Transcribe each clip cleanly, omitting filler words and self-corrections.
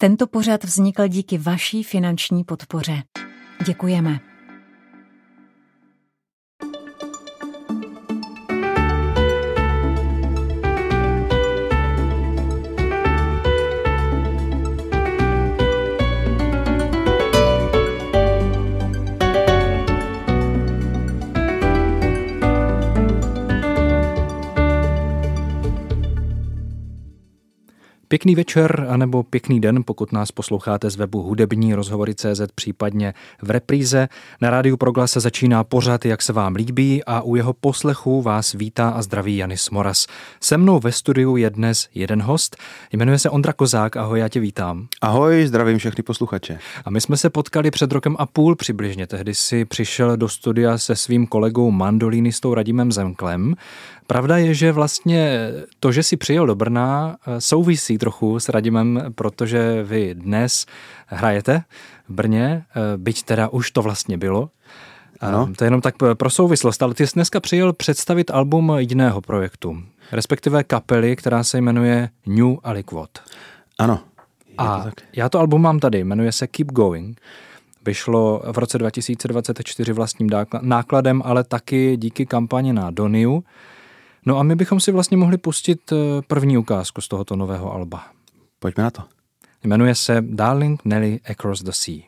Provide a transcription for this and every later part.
Tento pořad vznikl díky vaší finanční podpoře. Děkujeme. Pěkný večer anebo pěkný den, pokud nás posloucháte z webu hudební rozhovory.cz, případně v repríze. Na Rádiu Proglas se začíná pořad, jak se vám líbí, a u jeho poslechu vás vítá a zdraví Janis Moras. Se mnou ve studiu je dnes jeden host, jmenuje se Ondra Kozák. Ahoj, já tě vítám. Ahoj, zdravím všechny posluchače. A my jsme se potkali před rokem a půl přibližně. Tehdy si přišel do studia se svým kolegou mandolínistou Radimem Zemklem. Pravda je, že vlastně to, že jsi přijel do Brna, souvisí trochu s Radimem, protože vy dnes hrajete v Brně, byť teda už to vlastně bylo. Ano. To je jenom tak pro souvislost, ale ty jsi dneska přijel představit album jiného projektu, respektive kapely, která se jmenuje New Aliquot. Ano. A já to album mám tady, jmenuje se Keep Going. Vyšlo v roce 2024 vlastním nákladem, ale taky díky kampani na Doniu. No a my bychom si vlastně mohli pustit první ukázku z tohoto nového alba. Pojďme na to. Jmenuje se Darling Nelly Across the Sea.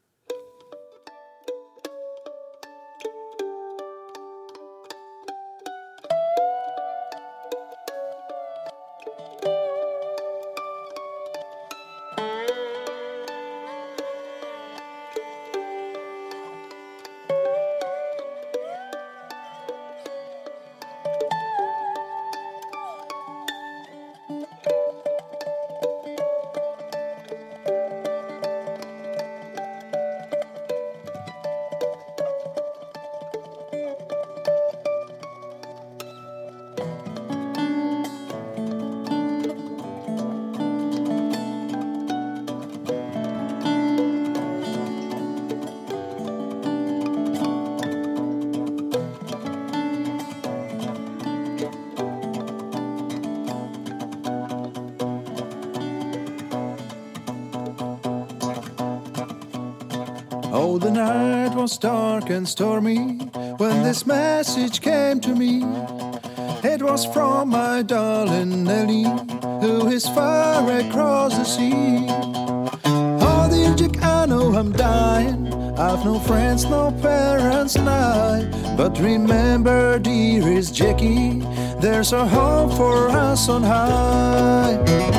Oh, the night was dark and stormy when this message came to me. It was from my darling Nelly, who is far across the sea. Oh, dear Jack, I know I'm dying. I've no friends, no parents, and I. But remember, dearest Jackie, there's a home for us on high.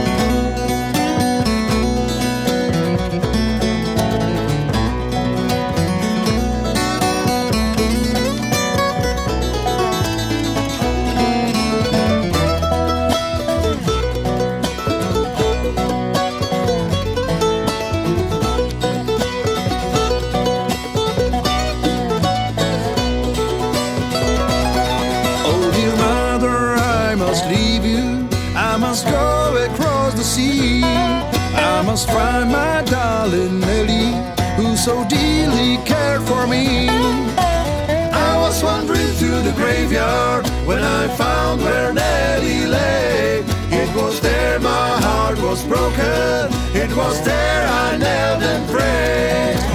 I must find my darling Nelly, who so dearly cared for me. I was wandering through the graveyard when I found where Nelly lay. It was there my heart was broken. It was there I knelt and prayed.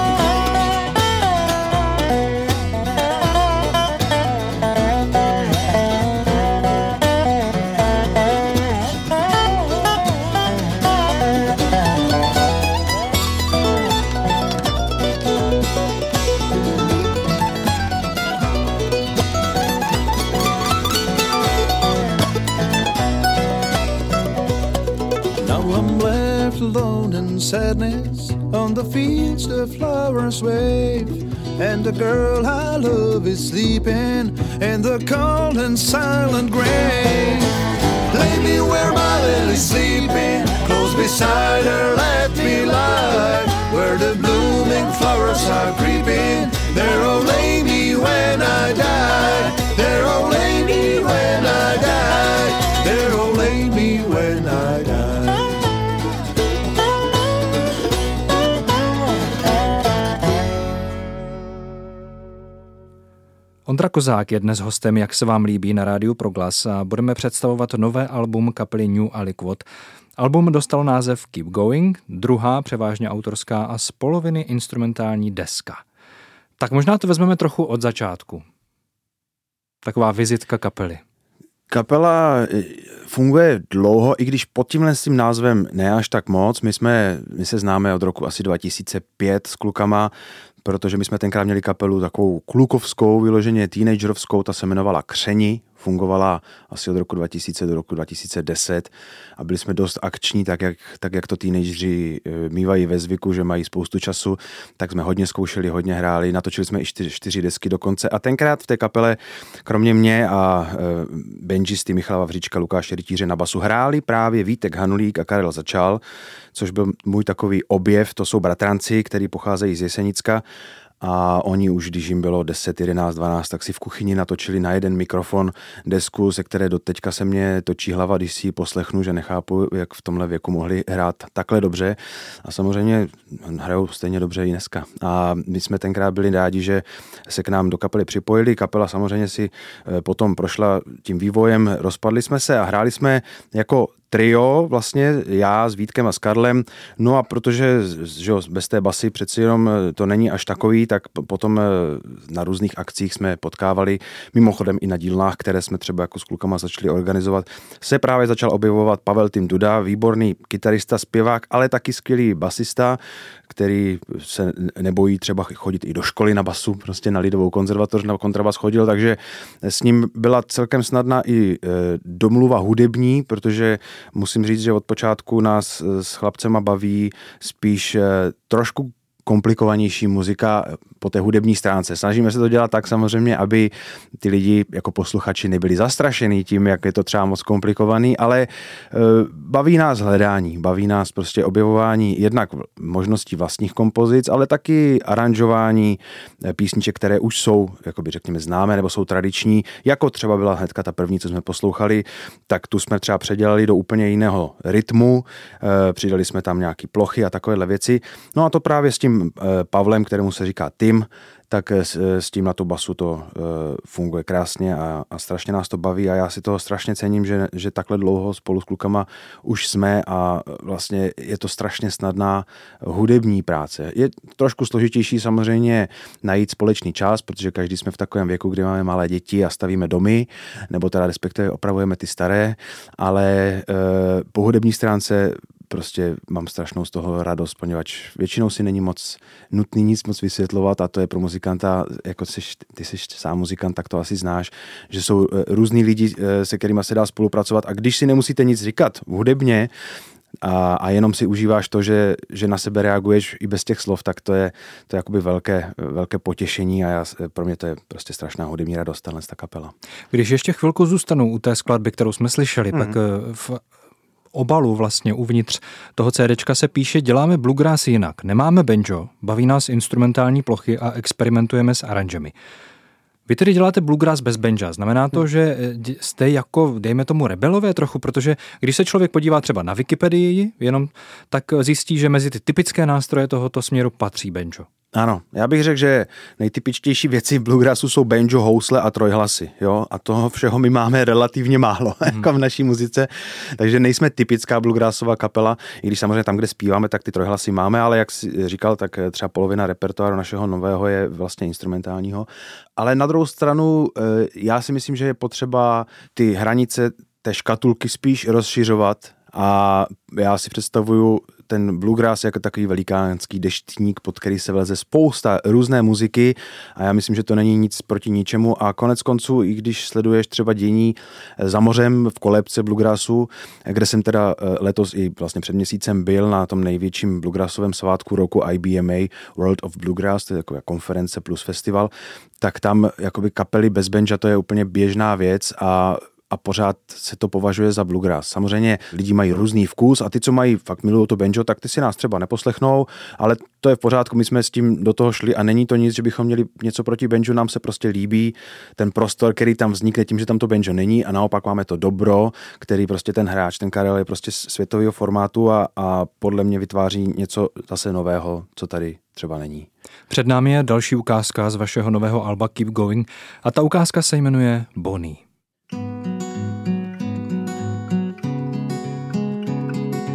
Sadness on the fields the flowers wave, and the girl I love is sleeping in the cold and silent grave. Lay me where my Lily's sleeping, close beside her let me lie, where the blooming flowers are creeping. There, oh, lay me when I die. There, oh, lay me when I die. There, oh, lay me when I die. Ondra Kozák je dnes hostem, jak se vám líbí, na Rádiu Proglas a budeme představovat nové album kapely New Aliquot. Album dostalo název Keep Going, druhá převážně autorská a z poloviny instrumentální deska. Tak možná to vezmeme trochu od začátku. Taková vizitka kapely. Kapela funguje dlouho, i když pod tímhle s tím názvem ne až tak moc. My se známe od roku asi 2005 s klukama, protože my jsme tenkrát měli kapelu takovou klukovskou, vyloženě teenagerovskou, ta se jmenovala Křeni, fungovala asi od roku 2000 do roku 2010 a byli jsme dost akční, tak jak to teenageři mývají ve zvyku, že mají spoustu času, tak jsme hodně zkoušeli, hodně hráli, natočili jsme i 4 desky dokonce a tenkrát v té kapele, kromě mě a benžisty Michala Vavříčka, Lukáše Rytíře na basu, hráli právě Vítek Hanulík a Karel Začal, což byl můj takový objev, to jsou bratranci, který pocházejí z Jesenicka. A oni už, když jim bylo 10, 11, 12, tak si v kuchyni natočili na jeden mikrofon desku, ze které doteďka se mě točí hlava, když si ji poslechnu, že nechápu, jak v tomhle věku mohli hrát takhle dobře. A samozřejmě hrajou stejně dobře i dneska. A my jsme tenkrát byli rádi, že se k nám do kapely připojili. Kapela samozřejmě si potom prošla tím vývojem, rozpadli jsme se a hráli jsme jako trio, vlastně já s Vítkem a s Karlem, no a protože že bez té basy přeci jenom to není až takový, tak potom na různých akcích jsme potkávali, mimochodem i na dílnách, které jsme třeba jako s klukama začali organizovat, se právě začal objevovat Pavel Tim Duda, výborný kytarista, zpěvák, ale taky skvělý basista, který se nebojí třeba chodit i do školy na basu, prostě na Lidovou konzervatoř na kontrabas chodil, takže s ním byla celkem snadná i domluva hudební, protože musím říct, že od počátku nás s chlapcema baví spíš trošku komplikovanější muzika po té hudební stránce. Snažíme se to dělat tak samozřejmě, aby ty lidi jako posluchači nebyli zastrašený tím, jak je to třeba moc komplikovaný, ale baví nás hledání, baví nás prostě objevování jednak možností vlastních kompozic, ale taky aranžování písniček, které už jsou, jakoby řekněme, známé nebo jsou tradiční, jako třeba byla hnedka ta první, co jsme poslouchali, tak tu jsme třeba předělali do úplně jiného rytmu, přidali jsme tam nějaký plochy a takovéhle věci. No a to právě s tím Pavlem, kterému se říká Tim, tak s tím na tu basu to funguje krásně a strašně nás to baví a já si toho strašně cením, že takhle dlouho spolu s klukama už jsme a vlastně je to strašně snadná hudební práce. Je trošku složitější samozřejmě najít společný čas, protože každý jsme v takovém věku, kdy máme malé děti a stavíme domy, nebo teda respektive opravujeme ty staré, ale po hudební stránce prostě mám strašnou z toho radost, poněvadž většinou si není moc nutný nic moc vysvětlovat a to je pro muzikanta, jako ty jsi sám muzikant, tak to asi znáš, že jsou různý lidi, se kterými se dá spolupracovat a když si nemusíte nic říkat hudebně a jenom si užíváš to, že na sebe reaguješ i bez těch slov, tak to je jakoby velké potěšení a pro mě to je prostě strašná hudební radost, ta kapela. Když ještě chvilku zůstanu u té skladby, kterou jsme slyšeli, tak v obalu vlastně uvnitř toho CDčka se píše: děláme bluegrass jinak, nemáme banjo, baví nás instrumentální plochy a experimentujeme s aranžemi. Vy tedy děláte bluegrass bez banja. Znamená to, že jste jako, dejme tomu, rebelové trochu, protože když se člověk podívá třeba na Wikipedii jenom, tak zjistí, že mezi ty typické nástroje tohoto směru patří banjo. Ano, já bych řekl, že nejtypičtější věci v bluegrassu jsou banjo, housle a trojhlasy, jo, a toho všeho my máme relativně málo, jako v naší muzice, takže nejsme typická bluegrassová kapela, i když samozřejmě tam, kde zpíváme, tak ty trojhlasy máme, ale jak jsi říkal, tak třeba polovina repertoáru našeho nového je vlastně instrumentálního, ale na druhou stranu já si myslím, že je potřeba ty hranice té škatulky spíš rozšiřovat a já si představuju ten bluegrass jako takový velikánský deštník, pod který se vleze spousta různé muziky a já myslím, že to není nic proti ničemu a konec konců, i když sleduješ třeba dění za mořem v kolébce bluegrassu, kde jsem teda letos i vlastně před měsícem byl na tom největším bluegrassovém svátku roku IBMA, World of Bluegrass, to je taková konference plus festival, tak tam jakoby kapely bez banja to je úplně běžná věc a pořád se to považuje za bluegrass. Samozřejmě lidi mají různý vkus a ty, co mají fakt milují to banjo, tak ty si nás třeba neposlechnou, ale to je v pořádku, my jsme s tím do toho šli a není to nic, že bychom měli něco proti banjo, nám se prostě líbí ten prostor, který tam vznikne tím, že tam to banjo není a naopak máme to dobro, který prostě ten hráč, ten Karel je prostě světového formátu a podle mě vytváří něco zase nového, co tady třeba není. Před námi je další ukázka z vašeho nového alba Keep Going a ta ukázka se jmenuje Bonnie.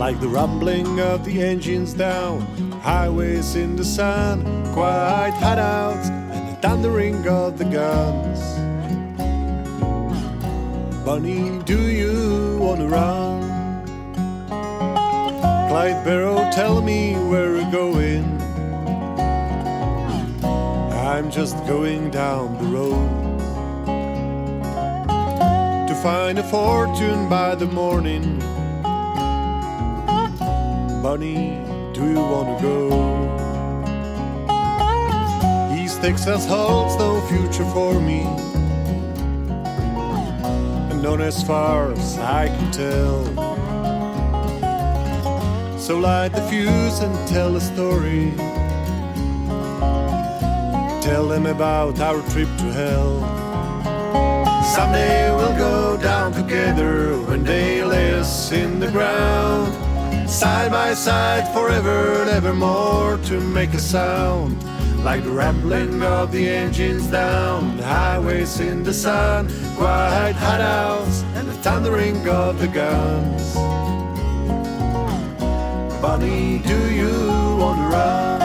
like the rumbling of the engines down highways in the sun, quiet hideouts and the thundering of the guns. Bunny, do you wanna run? Clyde Barrow, tell me where we're going. I'm just going down the road to find a fortune by the morning. Bunny, do you wanna go? East Texas holds no future for me, and none as far as I can tell. So light the fuse and tell a story. Tell them about our trip to hell. Someday we'll go down together when they lay us in the ground, side by side forever and evermore, to make a sound like the rambling of the engines down the highways in the sun, quiet hideouts and the thundering of the guns. Bunny, do you want to run?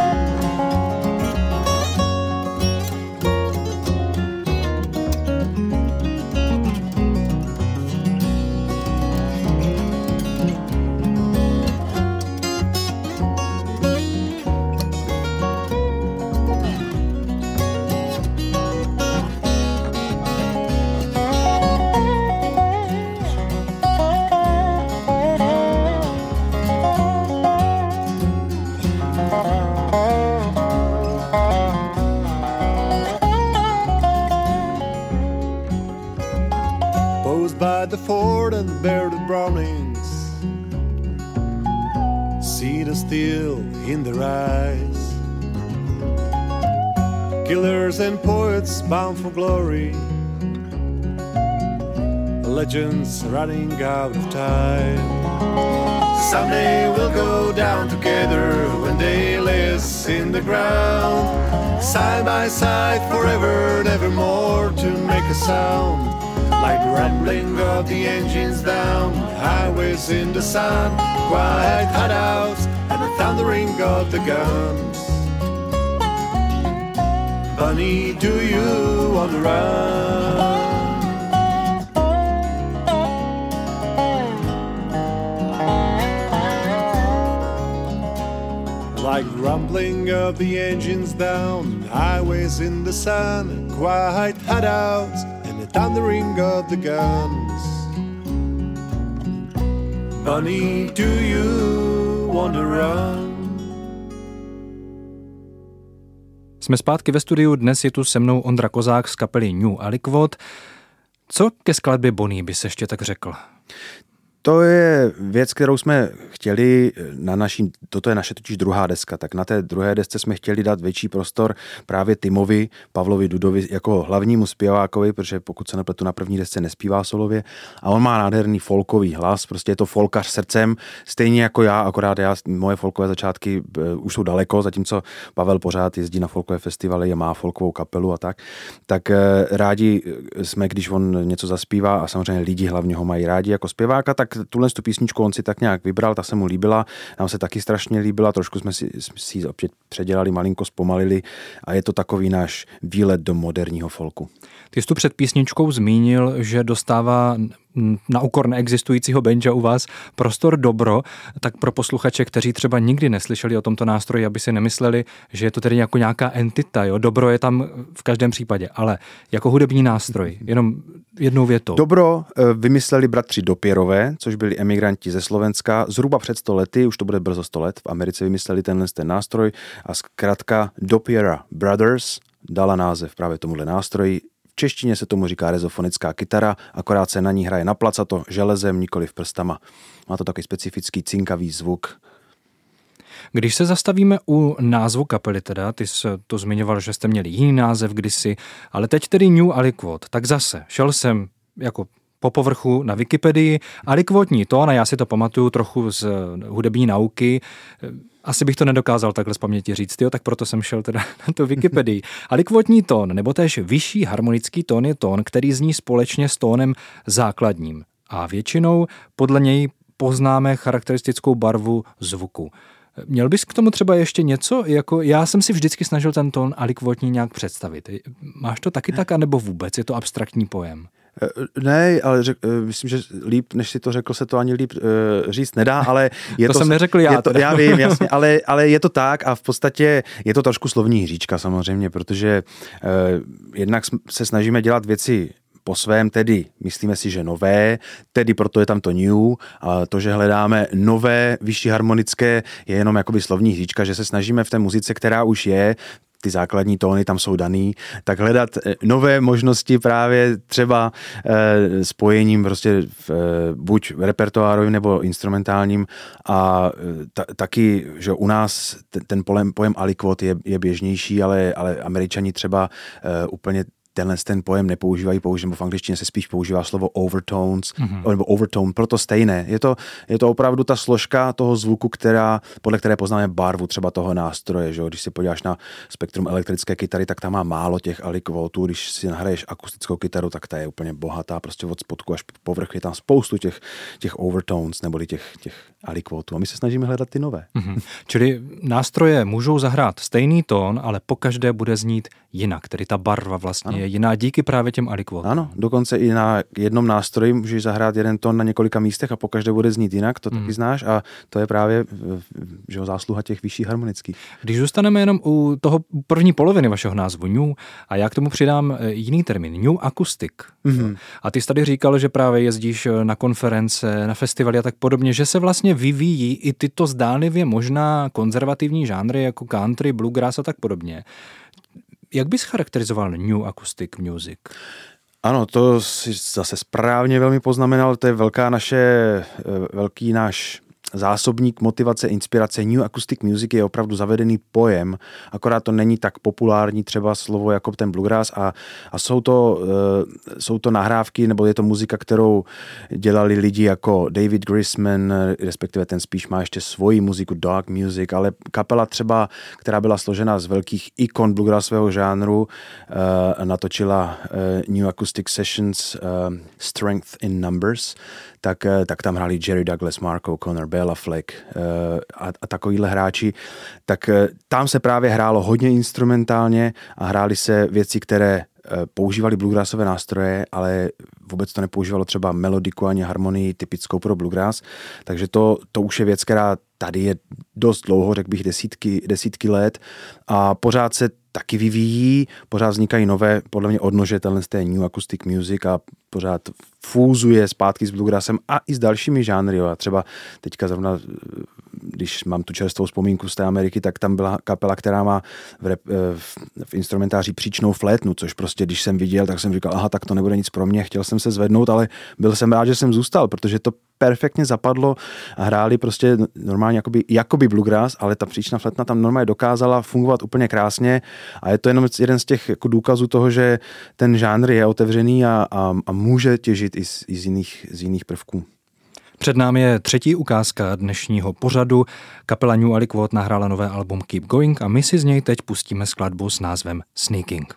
By the Ford and bearded Brownings, see the steel in their eyes. Killers and poets bound for glory, legends running out of time. Someday we'll go down together when they lay us in the ground, side by side forever and evermore, to make a sound like the rambling of the engines down highways in the sun, quiet hideouts and the thundering of the guns. Bunny, do you want to run? Like the rumbling of the engines down highways in the sun, quiet hideouts and the thundering of the guns. Bunny, do you want to run? Jsme zpátky ve studiu, dnes je tu se mnou Ondra Kozák z kapely New Aliquot. Co ke skladbě Bonnie bys ještě tak řekl? To je věc, kterou jsme chtěli toto je naše totiž druhá deska, tak na té druhé desce jsme chtěli dát větší prostor právě Timovi, Pavlovi Dudovi jako hlavnímu zpěvákovi, protože pokud se nepletu, na první desce nespívá solově a on má nádherný folkový hlas, prostě je to folkař srdcem, stejně jako já, akorát moje folkové začátky už jsou daleko, zatímco Pavel pořád jezdí na folkové festivaly a má folkovou kapelu a tak rádi jsme, když on něco zaspívá a samozřejmě lidi hlavně ho mají rádi jako zpěváka, tak tuhle písničku on si tak nějak vybral, ta se mu líbila, nám se taky strašně líbila, trošku jsme si opět předělali, malinko zpomalili a je to takový náš výlet do moderního folku. Ty jsi tu před písničkou zmínil, že dostává na úkor neexistujícího banjo u vás prostor dobro, tak pro posluchače, kteří třeba nikdy neslyšeli o tomto nástroji, aby si nemysleli, že je to tedy jako nějaká entita, jo? Dobro je tam v každém případě, ale jako hudební nástroj, jenom jednou větou. Dobro vymysleli bratři Dopierové, což byli emigranti ze Slovenska, zhruba před 100 lety, už to bude brzo 100 let, v Americe vymysleli ten nástroj a zkrátka Dopiera Brothers dala název právě tomuhle nástroji. V češtině se tomu říká rezofonická kytara, akorát se na ní hraje naplacato železem, nikoliv prstama. Má to takový specifický cinkavý zvuk. Když se zastavíme u názvu kapely teda, ty jsi to zmiňoval, že jste měli jiný název kdysi, ale teď tedy New Aliquot, tak zase šel jsem jako po povrchu na Wikipedii, aliquotní tón, a já si to pamatuju trochu z hudební nauky, asi bych to nedokázal takhle z paměti říct, jo, tak proto jsem šel teda na tu Wikipedii. Aliquotní tón, nebo též vyšší harmonický tón je tón, který zní společně s tónem základním. A většinou podle něj poznáme charakteristickou barvu zvuku. Měl bys k tomu třeba ještě něco? Jako já jsem si vždycky snažil ten tón alikvotní nějak představit. Máš to taky tak, anebo vůbec? Je to abstraktní pojem? Ne, ale myslím, že líp, než si to řekl, se to ani líp říct nedá, ale to jsem neřekl já. Já vím, jasně, ale je to tak a v podstatě je to trošku slovní hříčka samozřejmě, protože jednak se snažíme dělat věci po svém, tedy myslíme si, že nové, tedy proto je tam to new, a to, že hledáme nové, vyšší harmonické, je jenom jakoby slovní hříčka, že se snažíme v té muzice, která už je, ty základní tóny tam jsou daný, tak hledat nové možnosti právě třeba spojením prostě buď repertoárovým nebo instrumentálním a taky, že u nás ten pojem alikvot je běžnější, ale Američani třeba úplně ten pojem nepoužívají, nebo v angličtině se spíš používá slovo overtones, nebo overtone, proto stejné. Je to opravdu ta složka toho zvuku, podle které poznáme barvu třeba toho nástroje. Že? Když si podíváš na spektrum elektrické kytary, tak tam má málo těch alikvotů. Když si nahraješ akustickou kytaru, tak ta je úplně bohatá, prostě od spodku až po povrch je tam spoustu těch overtones, neboli těch alikvotů. A my se snažíme hledat ty nové. Čili nástroje můžou zahrát stejný tón, ale pokaždé bude znít jinak, tedy ta barva vlastně je jiná díky právě těm alikvotům. Ano, dokonce i na jednom nástroji můžeš zahrát jeden tón na několika místech a pokaždé bude znít jinak, to taky znáš a to je právě zásluha těch vyšších harmonických. Když zůstaneme jenom u toho první poloviny vašeho názvu New, a já k tomu přidám jiný termín, New Acoustic. A ty jsi tady říkal, že právě jezdíš na konference, na festivaly a tak podobně, že se vlastně vyvíjí i tyto zdánlivě možná konzervativní žánry jako country, bluegrass a tak podobně. Jak bys charakterizoval New Acoustic Music? Ano, to si zase správně velmi poznamenal, to je velký náš zásobník motivace, inspirace. New Acoustic Music je opravdu zavedený pojem, akorát to není tak populární třeba slovo jako ten bluegrass a jsou to nahrávky, nebo je to muzika, kterou dělali lidi jako David Grisman, respektive ten spíš má ještě svoji muziku, dark music, ale kapela třeba, která byla složena z velkých ikon bluegrassového žánru, natočila New Acoustic Sessions Strength in Numbers, tak tam hráli Jerry Douglas, Marco Connor, Bela Fleck a takovýhle hráči, tak tam se právě hrálo hodně instrumentálně a hrály se věci, které používali bluegrassové nástroje, ale vůbec to nepoužívalo třeba melodiku ani harmonii typickou pro bluegrass, takže to už je věc, která tady je dost dlouho, řekl bych desítky let a pořád se taky vyvíjí, pořád vznikají nové, podle mě odnože té New Acoustic Music a pořád fúzuje zpátky s bluegrassem a i s dalšími žánry. A třeba teďka zrovna, když mám tu čerstvou vzpomínku z té Ameriky, tak tam byla kapela, která má v instrumentáři příčnou flétnu, což prostě, když jsem viděl, tak jsem říkal, aha, tak to nebude nic pro mě, chtěl jsem se zvednout, ale byl jsem rád, že jsem zůstal, protože to perfektně zapadlo a hráli prostě normálně jakoby bluegrass, ale ta příčná flétna tam normálně dokázala fungovat úplně krásně a je to jenom jeden z těch jako důkazů toho, že ten žánr je otevřený a může těžit i z jiných prvků. Před námi je třetí ukázka dnešního pořadu. Kapela New Aliquot nahrála nové album Keep Going a my si z něj teď pustíme skladbu s názvem Sneaking.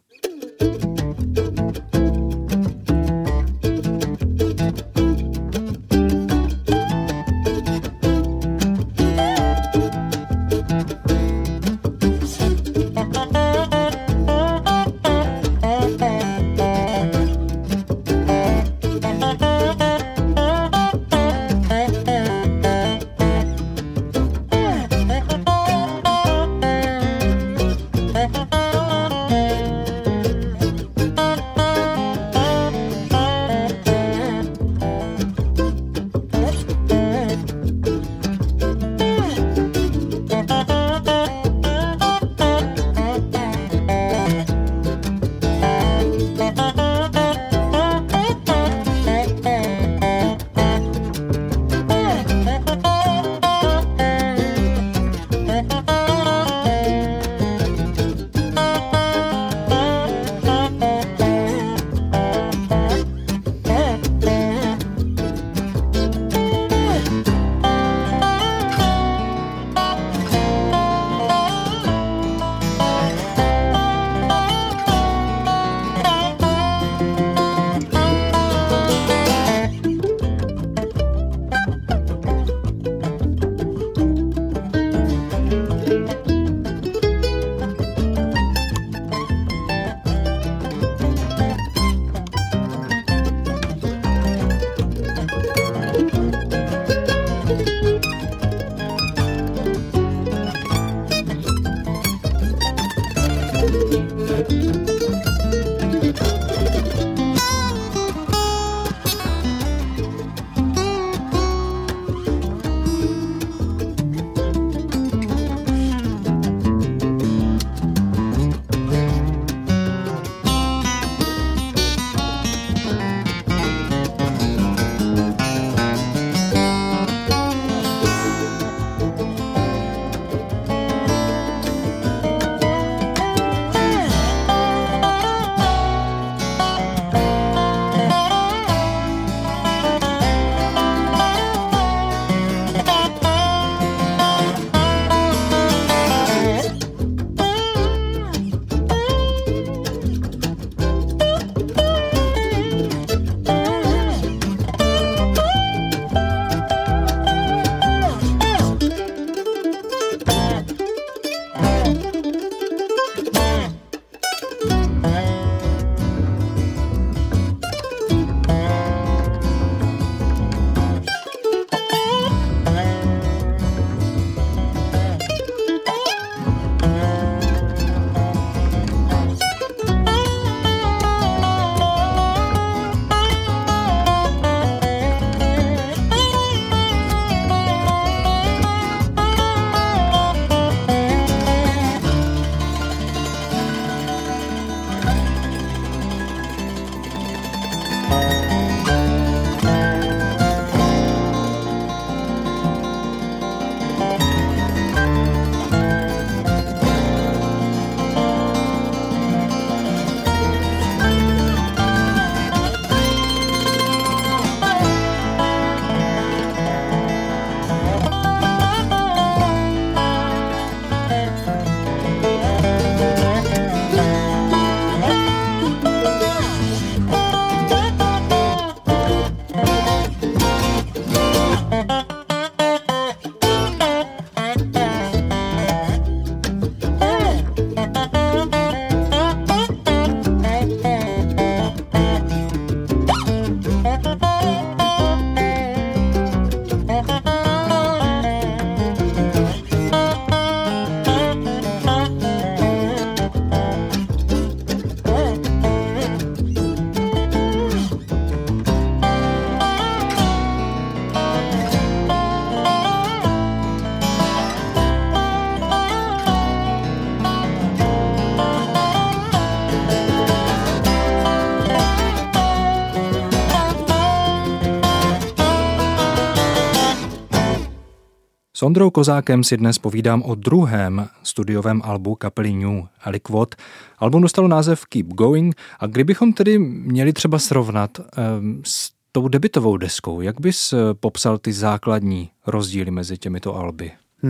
S Ondrou Kozákem si dnes povídám o druhém studiovém albu kapely New Aliquot. Album dostalo název Keep Going a kdybychom tedy měli třeba srovnat s tou debutovou deskou, jak bys popsal ty základní rozdíly mezi těmito alby?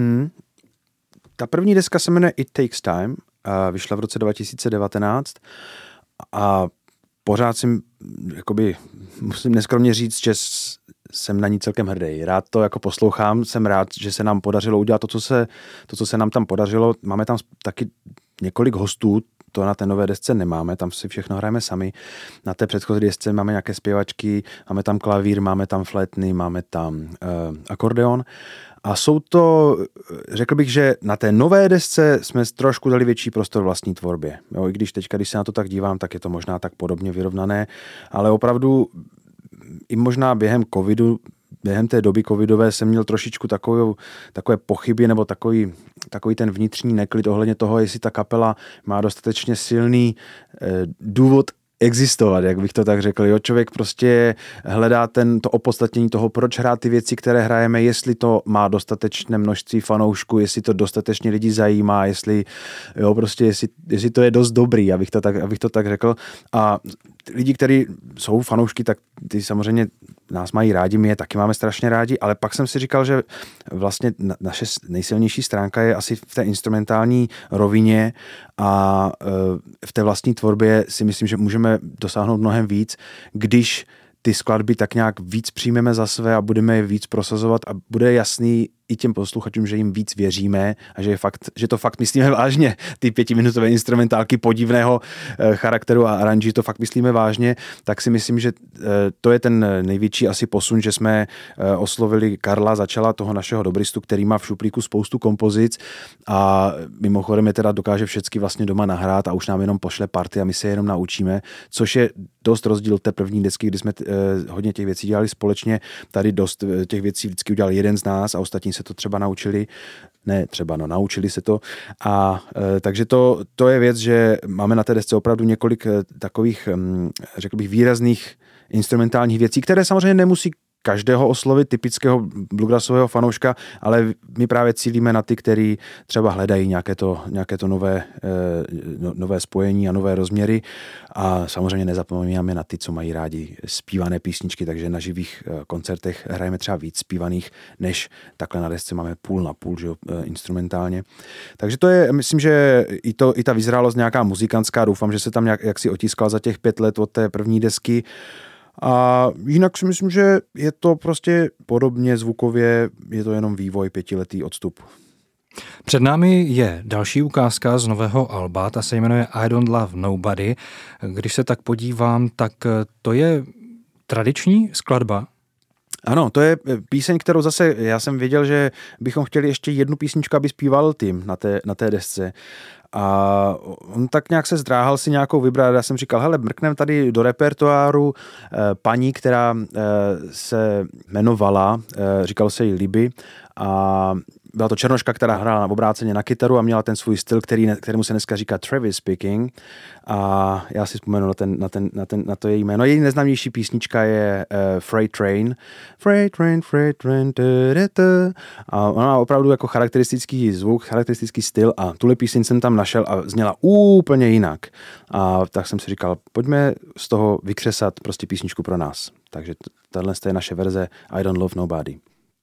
Ta první deska se jmenuje It Takes Time a vyšla v roce 2019 a pořád musím neskromně říct, že jsem na ní celkem hrdý. Rád to jako poslouchám, jsem rád, že se nám podařilo udělat to, co se nám tam podařilo. Máme tam taky několik hostů, to na té nové desce nemáme, tam si všechno hrajeme sami. Na té předchozí desce máme nějaké zpěvačky, máme tam klavír, máme tam flétny, máme tam akordeon. A jsou to, řekl bych, že na té nové desce jsme trošku dali větší prostor vlastní tvorbě. Jo, i když teďka, když se na to tak dívám, tak je to možná tak podobně vyrovnané, ale opravdu i možná během té doby covidové jsem měl trošičku takové pochyby nebo takový ten vnitřní neklid ohledně toho, jestli ta kapela má dostatečně silný důvod existovat, jak bych to tak řekl. Jo, člověk prostě hledá to opodstatnění toho, proč hrát ty věci, které hrajeme, jestli to má dostatečné množství fanoušků, jestli to dostatečně lidi zajímá, jestli to je dost dobrý, abych to tak řekl. A lidi, kteří jsou fanoušky, tak ty samozřejmě nás mají rádi, my je taky máme strašně rádi, ale pak jsem si říkal, že vlastně naše nejsilnější stránka je asi v té instrumentální rovině a v té vlastní tvorbě si myslím, že můžeme dosáhnout mnohem víc, když ty skladby tak nějak víc přijmeme za své a budeme je víc prosazovat a bude jasný i těm posluchačům, že jim víc věříme a že to fakt myslíme vážně. Ty 5minutové instrumentálky podivného charakteru a aranží to fakt myslíme vážně, tak si myslím, že to je ten největší asi posun, že jsme oslovili Karla Začala, toho našeho dobristu, který má v šuplíku spoustu kompozic a mimochodem je teda dokáže všecky vlastně doma nahrát a už nám jenom pošle party a my se jenom naučíme, což je dost rozdíl té první desky, kdy jsme hodně těch věcí dělali společně. Tady dost těch věcí vždycky udělal jeden z nás a ostatní se to třeba naučili. Naučili se to. A takže to je věc, že máme na té desce opravdu několik takových, řekl bych, výrazných instrumentálních věcí, které samozřejmě nemusí každého oslovit, typického bluegrassového fanouška, ale my právě cílíme na ty, kteří třeba hledají nějaké to nové spojení a nové rozměry a samozřejmě nezapomínáme na ty, co mají rádi zpívané písničky, takže na živých koncertech hrajeme třeba víc zpívaných, než takhle na desce máme půl na půl, že jo, instrumentálně. Takže to je, myslím, že i ta vyzrálost nějaká muzikantská, doufám, že se tam jak si otiskal za těch 5 let od té první desky. A jinak si myslím, že je to prostě podobně zvukově, je to jenom vývoj 5letý odstup. Před námi je další ukázka z nového alba, ta se jmenuje I Don't Love Nobody. Když se tak podívám, tak to je tradiční skladba? Ano, to je píseň, kterou zase, já jsem věděl, že bychom chtěli ještě jednu písničku, aby zpíval Tim na té desce. A on tak nějak se zdráhal si nějakou vybrat. Já jsem říkal, hele, mrknem tady do repertoáru paní, která se jmenovala, říkalo se jí Libby a byla to černoška, která hrála obráceně na kytaru a měla ten svůj styl, kterému se dneska říká Travis Speaking. A já si vzpomenu na to její jméno. Její nejznámější písnička je Freight Train. Freight Train, Freight Train, a ona má opravdu jako charakteristický zvuk, charakteristický styl a tuhle píseň jsem tam našel a zněla úplně jinak. A tak jsem si říkal, pojďme z toho vykřesat prostě písničku pro nás. Takže tahle je naše verze I Don't Love Nobody.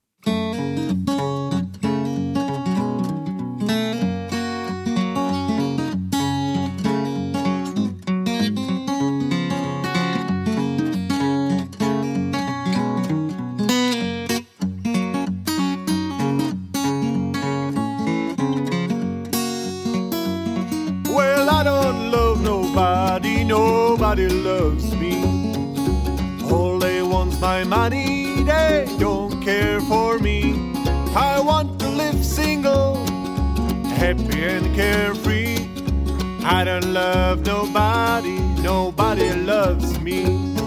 Nobody loves me. All they want's my money, they don't care for me. I want to live single, happy and carefree. I don't love nobody, nobody loves me.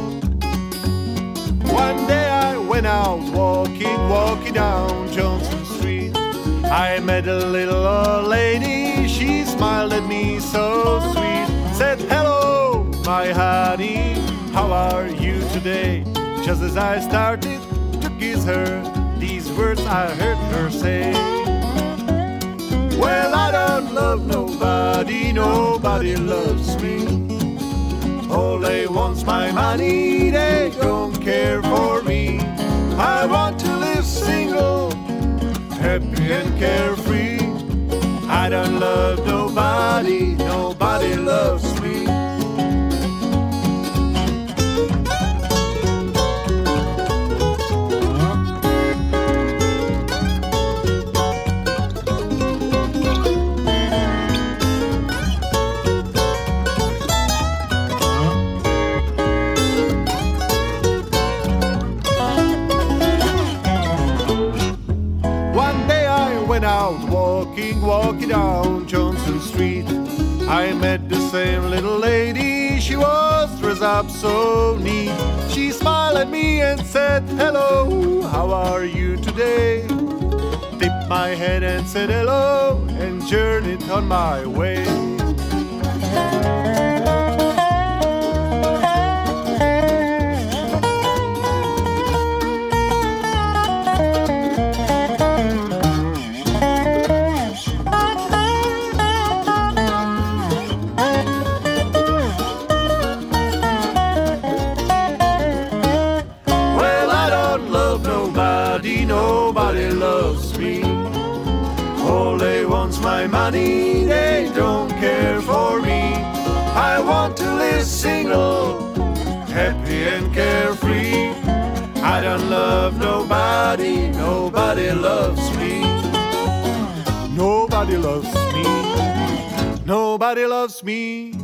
One day I went out walking down Johnson Street. I met a little old lady, she smiled at me so sweet. Said, hello, my honey, how are you today? Just as I started to kiss her, these words I heard her say. Well, I don't love nobody, nobody loves me. All they want's my money, they don't care for me. I want to live single, happy and carefree. I don't love nobody, nobody loves me. Walking down Johnson Street, I met the same little lady. She was dressed up so neat. She smiled at me and said, hello, how are you today? Dipped my head and said hello and journeyed on my way. Nobody loves me. All they want's my money, they don't care for me. I want to live single, happy and carefree. I don't love nobody, nobody loves me. Nobody loves me. Nobody loves me.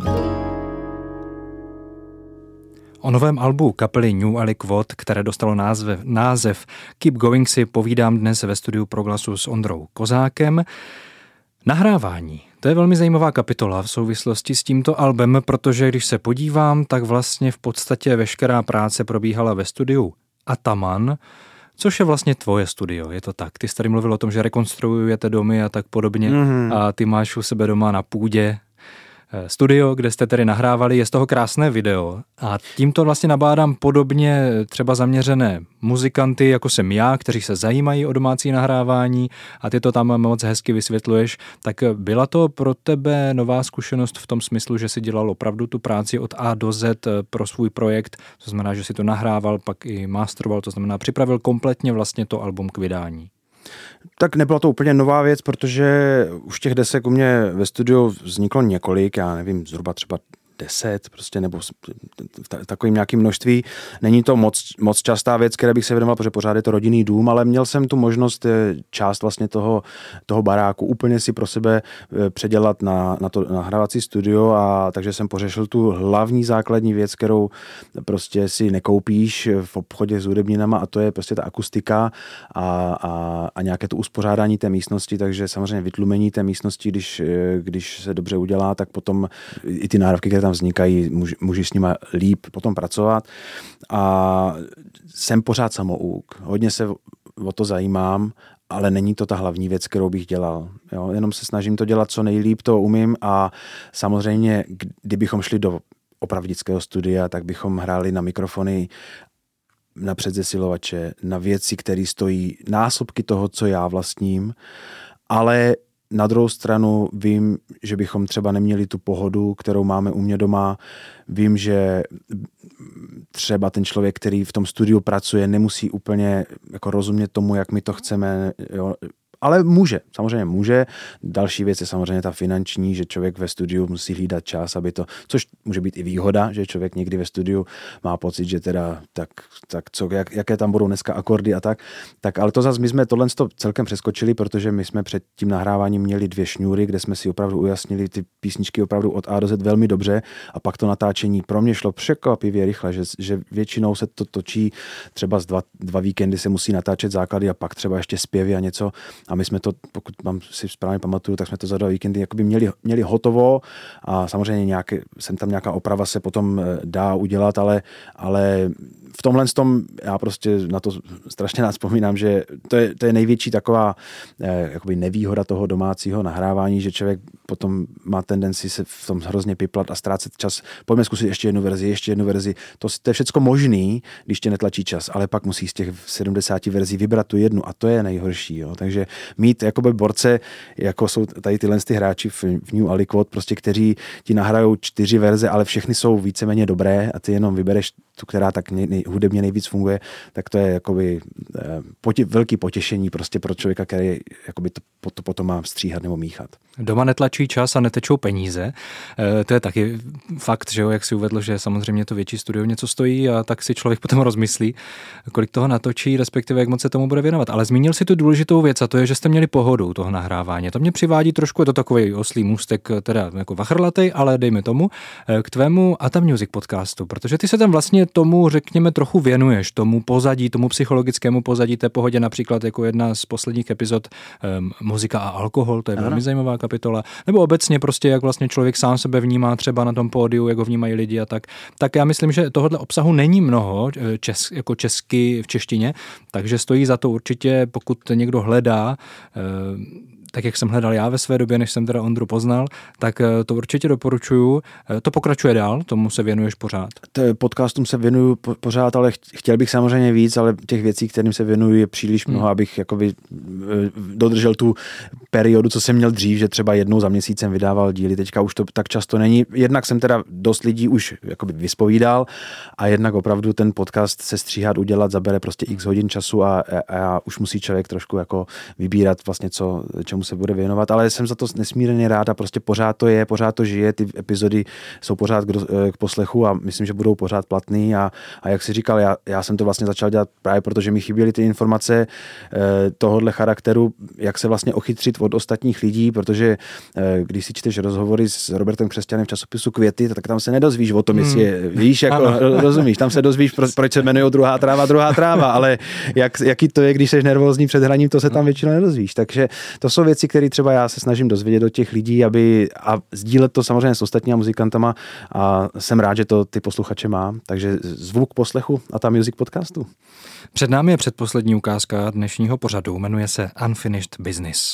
O novém albu kapely New Aliquot, které dostalo název Keep Going, si povídám dnes ve studiu Proglasu s Ondrou Kozákem. Nahrávání. To je velmi zajímavá kapitola v souvislosti s tímto albem, protože když se podívám, tak vlastně v podstatě veškerá práce probíhala ve studiu Ataman, což je vlastně tvoje studio, je to tak. Ty jsi tady mluvil o tom, že rekonstruujete domy a tak podobně a ty máš u sebe doma na půdě studio, kde jste tedy nahrávali, je z toho krásné video a tímto vlastně nabádám podobně třeba zaměřené muzikanty, jako jsem já, kteří se zajímají o domácí nahrávání a ty to tam moc hezky vysvětluješ, tak byla to pro tebe nová zkušenost v tom smyslu, že si dělal opravdu tu práci od A do Z pro svůj projekt, to znamená, že si to nahrával, pak i masteroval, to znamená připravil kompletně vlastně to album k vydání. Tak nebyla to úplně nová věc, protože už těch desek u mě ve studiu vzniklo několik, já nevím, zhruba třeba 10 prostě, nebo takovým nějakým množství. Není to moc častá věc, které bych se věnoval, protože pořád je to rodinný dům, ale měl jsem tu možnost část vlastně toho baráku úplně si pro sebe předělat na to nahrávací studio, a takže jsem pořešil tu hlavní základní věc, kterou prostě si nekoupíš v obchodě s hudebninama, a to je prostě ta akustika a nějaké to uspořádání té místnosti, takže samozřejmě vytlumení té místnosti, když se dobře udělá, tak potom i ty náhrávky, které tam vznikají, můžeš s nima líp potom pracovat. A jsem pořád samouk. Hodně se o to zajímám, ale není to ta hlavní věc, kterou bych dělal. Jo? Jenom se snažím to dělat co nejlíp, to umím, a samozřejmě, kdybychom šli do opravdického studia, tak bychom hráli na mikrofony, na předzesilovače, na věci, které stojí násobky toho, co já vlastním, ale na druhou stranu vím, že bychom třeba neměli tu pohodu, kterou máme u mě doma. Vím, že třeba ten člověk, který v tom studiu pracuje, nemusí úplně jako rozumět tomu, jak my to chceme, jo. Ale samozřejmě může. Další věc je samozřejmě ta finanční, že člověk ve studiu musí hlídat čas, aby to, což může být i výhoda, že člověk někdy ve studiu má pocit, že teda jaké tam budou dneska akordy a tak, ale to zase my jsme tohle celkem přeskočili, protože my jsme před tím nahráváním měli 2 šňůry, kde jsme si opravdu ujasnili ty písničky opravdu od A do Z velmi dobře, a pak to natáčení pro mě šlo překvapivě rychle, že většinou se to točí třeba z dva víkendy se musí natáčet základy a pak třeba ještě zpěvy a něco. A my jsme to, pokud si správně pamatuju, tak jsme to za 2 víkendy jakoby měli hotovo, a samozřejmě sem tam nějaká oprava se potom dá udělat, ale v tomhle tom já prostě na to strašně rád vzpomínám, že to je největší taková jakoby nevýhoda toho domácího nahrávání, že člověk potom má tendenci se v tom hrozně piplat a ztrácet čas. Pojďme zkusit ještě jednu verzi. To je všecko možný, když tě netlačí čas, ale pak musí z těch 70 verzí vybrat tu jednu a to je nejhorší. Jo. Takže mít jakoby borce, jako jsou tady tyhle hráči v New Aliquot, prostě kteří ti nahrajou 4 verze, ale všechny jsou víceméně dobré a ty jenom vybereš tu, která tak hudebně nejvíc funguje, tak to je jakoby velký potěšení prostě pro člověka, který jakoby to potom má stříhat nebo míchat. Doma netlačí čas a netečou peníze. To je taky fakt, že jo, jak si uvedl, že samozřejmě to větší studio něco stojí a tak si člověk potom rozmyslí, kolik toho natočí, respektive jak moc se tomu bude věnovat. Ale zmínil si tu důležitou věc a to je, že jste měli pohodu toho nahrávání. To mě přivádí trošku, je to takový oslý můstek, teda jako vachrlatej, ale dejme tomu, k tvému Ata Music podcastu, protože ty se tam vlastně tomu, řekněme, trochu věnuješ, tomu pozadí, tomu psychologickému pozadí té pohodě, například jako jedna z posledních epizod Muzika a alkohol, to je velmi zajímavá kapitola, nebo obecně prostě, jak vlastně člověk sám sebe vnímá třeba na tom pódiu, jak ho vnímají lidi a tak. Tak já myslím, že tohohle obsahu není mnoho jako česky v češtině, takže stojí za to určitě, pokud někdo hledá, tak jak jsem hledal já ve své době, než jsem teda Ondru poznal, tak to určitě doporučuju. To pokračuje dál, tomu se věnuješ pořád. Podcastům se věnuju pořád, ale chtěl bych samozřejmě víc, ale těch věcí, kterým se věnuju, je příliš mnoho, abych jakoby dodržel tu periodu, co jsem měl dřív, že třeba jednou za měsíc jsem vydával díly, teďka už to tak často není. Jednak jsem teda dost lidí už jakoby vyspovídal a jednak opravdu ten podcast se stříhat, udělat, zabere prostě x hodin času a už musí člověk trošku jako vybírat vlastně čemu se bude věnovat, ale jsem za to nesmírně rád a prostě pořád to žije, ty epizody jsou pořád k poslechu a myslím, že budou pořád platný a jak jsi říkal, já jsem to vlastně začal dělat právě protože mi chyběly ty informace tohohle charakteru, jak se vlastně ochytřit od ostatních lidí, protože když si čteš rozhovory s Robertem Křesťanem v časopisu Květy, tak tam se nedozvíš o tom, jestli je, víš, jako rozumíš, tam se dozvíš, proč se jmenují druhá tráva, ale jaký to je, když jsi nervózní před hraním, to se tam většinou nedozvíš, takže to jsou věci, které třeba já se snažím dozvědět od těch lidí, a sdílet to samozřejmě s ostatními muzikantama a jsem rád, že to ty posluchače má. Takže zvuk poslechu Ata Music podcastu. Před námi je předposlední ukázka dnešního pořadu, jmenuje se Unfinished Business.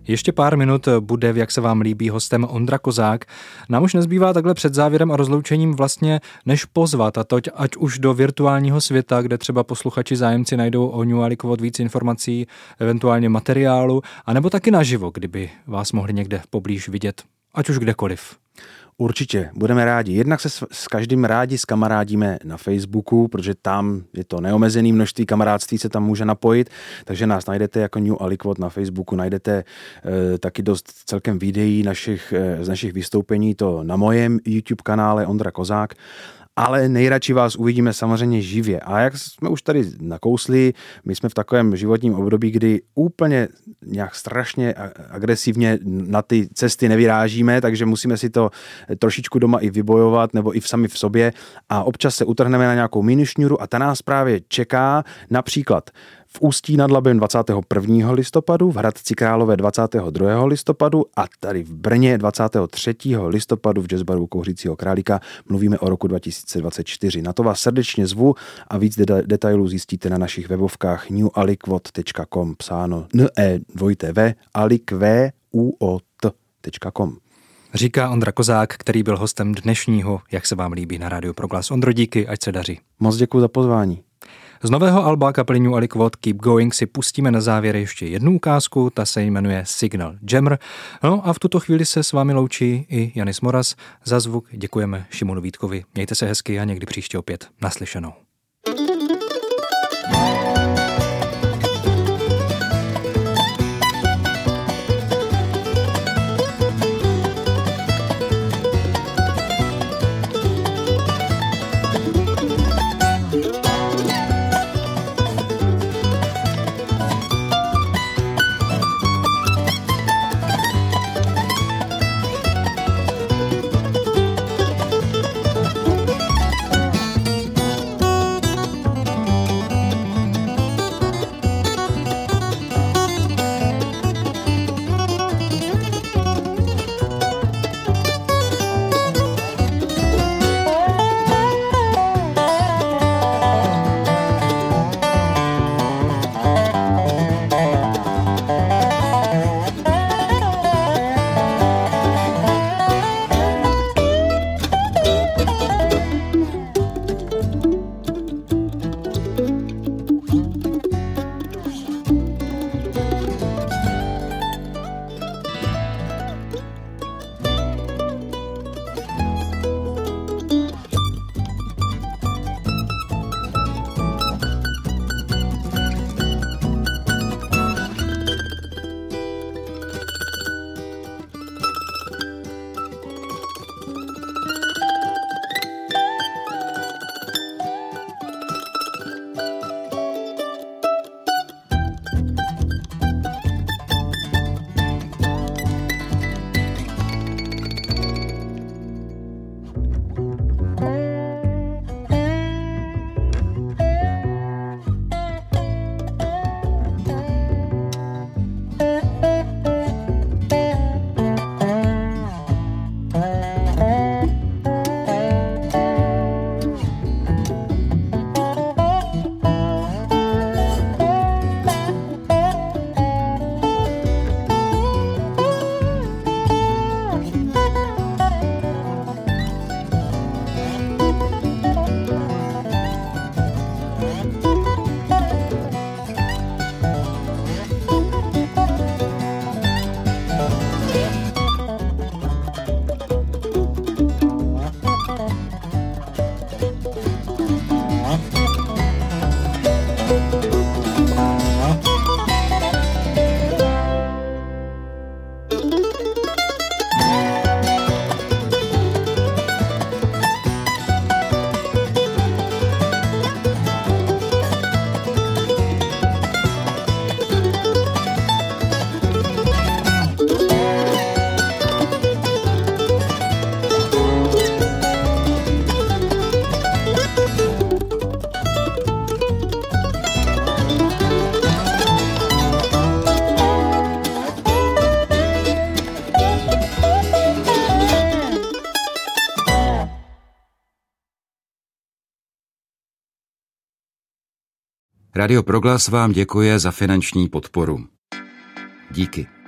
Ještě pár minut bude, jak se vám líbí, hostem Ondra Kozák. Nám už nezbývá takhle před závěrem a rozloučením vlastně než pozvat, a to ať už do virtuálního světa, kde třeba posluchači zájemci najdou o New Aliquot víc informací, eventuálně materiálu, anebo taky naživo, kdyby vás mohli někde poblíž vidět, ať už kdekoliv. Určitě, budeme rádi. Jednak se s každým rádi skamarádíme na Facebooku, protože tam je to neomezené množství kamarádství, se tam může napojit, takže nás najdete jako New Aliquot na Facebooku, najdete taky dost celkem videí z našich vystoupení, to na mojem YouTube kanále Ondra Kozák. Ale nejradši vás uvidíme samozřejmě živě. A jak jsme už tady nakousli, my jsme v takovém životním období, kdy úplně nějak strašně agresivně na ty cesty nevyrážíme, takže musíme si to trošičku doma i vybojovat, nebo i sami v sobě. A občas se utrhneme na nějakou minišňůru a ta nás právě čeká například v Ústí nad Labem 21. listopadu, v Hradci Králové 22. listopadu a tady v Brně 23. listopadu v jazzbaru Kouřícího králíka. Mluvíme o roku 2024. Na to vás srdečně zvu a víc detailů zjistíte na našich webovkách newaliquot.com, psáno aliquot.com. Říká Ondra Kozák, který byl hostem dnešního, jak se vám líbí, na Rádiu Proglas. Ondro, díky, ať se daří. Moc děkuji za pozvání. Z nového alba kapely New Aliquot Keep Going si pustíme na závěr ještě jednu ukázku, ta se jmenuje Signal Jammer. No a v tuto chvíli se s vámi loučí i Janis Moras. Za zvuk děkujeme Šimonu Vítkovi. Mějte se hezky a někdy příště opět naslyšenou. Radio Proglas vám děkuje za finanční podporu. Díky.